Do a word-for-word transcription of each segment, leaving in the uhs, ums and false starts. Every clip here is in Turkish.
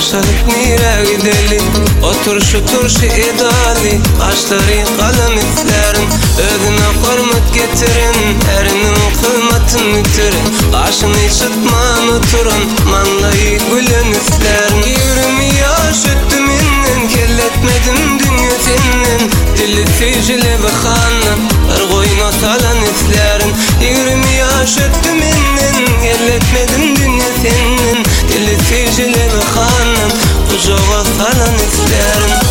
başladık nire gideli. Otur şu turşu idali, kaşları kalem itlerin. Ödüne hürmet getirin, erinin kıymatın bitirin. Kaşını çıtman oturun, manlayı gülün üflerin. Yirmi yaş öttüm innen, kelletmedim dünya senin. Dili ficili bir hanım, her koyuna salan üflerin. Yirmi yaş öttüm innen, kelletmedim dünya senin. Dili ficili bir hanım, kucağa salan üflerin.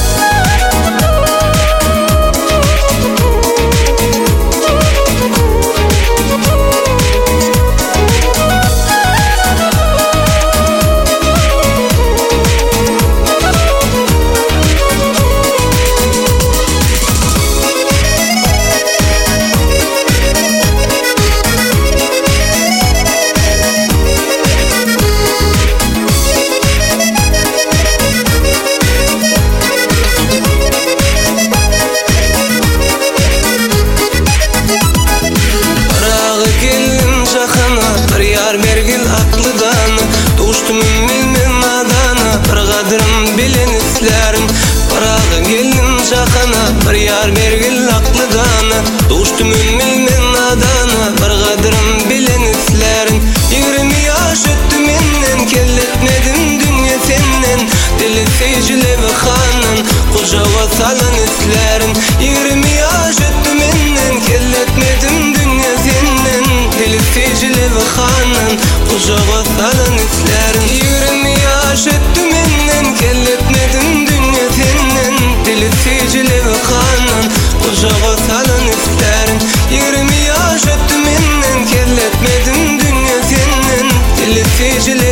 Doğuştum bilmem adana, bir kadırım bilin üflerin. Parağı geldim çakana, bir yar bergil aklı dana. Doğuştum bilmem adana, bir kadırım bilin üflerin. Yirmi yaş öttüm innen, kelletmedim dünya senin. Dili ficili bir hanın, kucağa salan üflerin. Yirmi yaş öttüm innen, kelletmedim dünya senin. Dili ficili bir hanın, kucağa salan üflerin. Yirmi yaş öttüm innen, kelletmedim dünya senin. Dili ficili bir hanın, kucağa salan üflerin. Yirmi yaş öttüm innen, kelletmedim dünya senin. Dili ficili